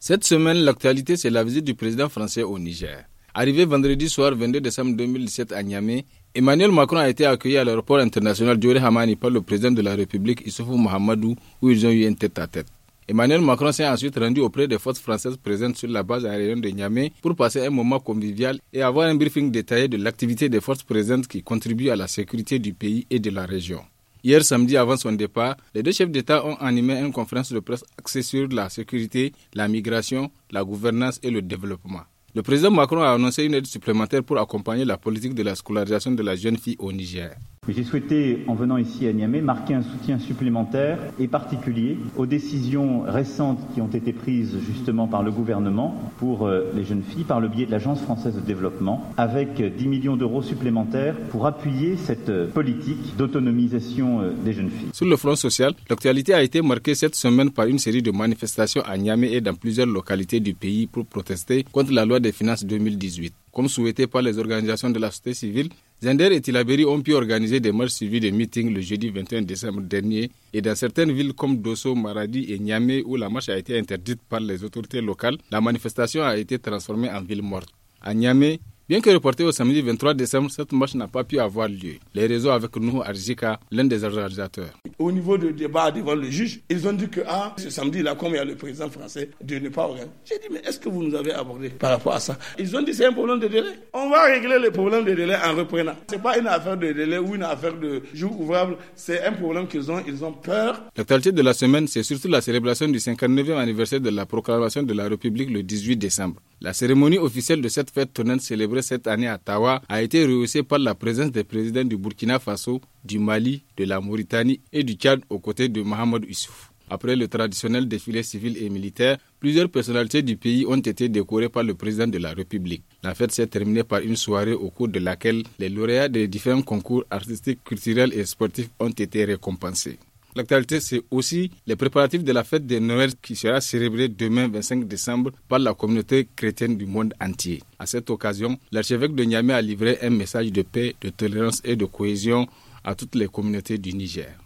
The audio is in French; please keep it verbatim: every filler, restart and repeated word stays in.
Cette semaine, l'actualité, c'est la visite du président français au Niger. Arrivé vendredi soir vingt-deux décembre deux mille dix-sept à Niamey, Emmanuel Macron a été accueilli à l'aéroport international Dioré Hamani par le président de la République, Issoufou Mahamadou, où ils ont eu un tête-à-tête. Emmanuel Macron s'est ensuite rendu auprès des forces françaises présentes sur la base aérienne de Niamey pour passer un moment convivial et avoir un briefing détaillé de l'activité des forces présentes qui contribuent à la sécurité du pays et de la région. Hier samedi, avant son départ, les deux chefs d'État ont animé une conférence de presse axée sur la sécurité, la migration, la gouvernance et le développement. Le président Macron a annoncé une aide supplémentaire pour accompagner la politique de la scolarisation de la jeune fille au Niger. J'ai souhaité, en venant ici à Niamey, marquer un soutien supplémentaire et particulier aux décisions récentes qui ont été prises justement par le gouvernement pour les jeunes filles par le biais de l'Agence française de développement, avec dix millions d'euros supplémentaires pour appuyer cette politique d'autonomisation des jeunes filles. Sur le front social, l'actualité a été marquée cette semaine par une série de manifestations à Niamey et dans plusieurs localités du pays pour protester contre la loi des finances deux mille dix-huit. Comme souhaité par les organisations de la société civile, Zender et Tillabéri ont pu organiser des marches suivies de meetings le jeudi vingt et un décembre dernier et dans certaines villes comme Dosso, Maradi et Niamey où la marche a été interdite par les autorités locales, la manifestation a été transformée en ville morte. À Niamey, bien que reportée au samedi vingt-trois décembre, cette marche n'a pas pu avoir lieu. Les réseaux avec Nuhu Arjika, l'un des organisateurs. Au niveau du débat devant le juge, ils ont dit que ah, ce samedi-là, comme il y a le président français, de ne pas organiser. J'ai dit, mais est-ce que vous nous avez abordé par rapport à ça? Ils ont dit c'est un problème de délai. On va régler le problème de délai en reprenant. C'est pas une affaire de délai ou une affaire de jour ouvrable, c'est un problème qu'ils ont, ils ont peur. L'actualité de la semaine, c'est surtout la célébration du cinquante-neuvième anniversaire de la proclamation de la République le dix-huit décembre. La cérémonie officielle de cette fête tournante célébrée cette année à Tawa a été rehaussée par la présence des présidents du Burkina Faso, du Mali, de la Mauritanie et du Tchad aux côtés de Mahamadou Issoufou. Après le traditionnel défilé civil et militaire, plusieurs personnalités du pays ont été décorées par le président de la République. La fête s'est terminée par une soirée au cours de laquelle les lauréats des différents concours artistiques, culturels et sportifs ont été récompensés. L'actualité, c'est aussi les préparatifs de la fête de Noël qui sera célébrée demain vingt-cinq décembre par la communauté chrétienne du monde entier. À cette occasion, l'archevêque de Niamey a livré un message de paix, de tolérance et de cohésion à toutes les communautés du Niger.